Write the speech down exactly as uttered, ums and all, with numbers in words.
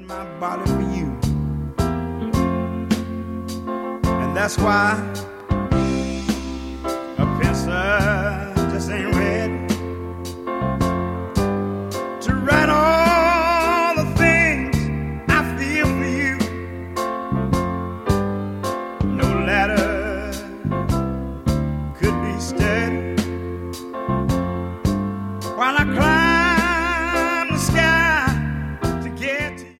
my body for you. And that's why a pencil just ain't ready to write all the things I feel for you. No ladder could be stair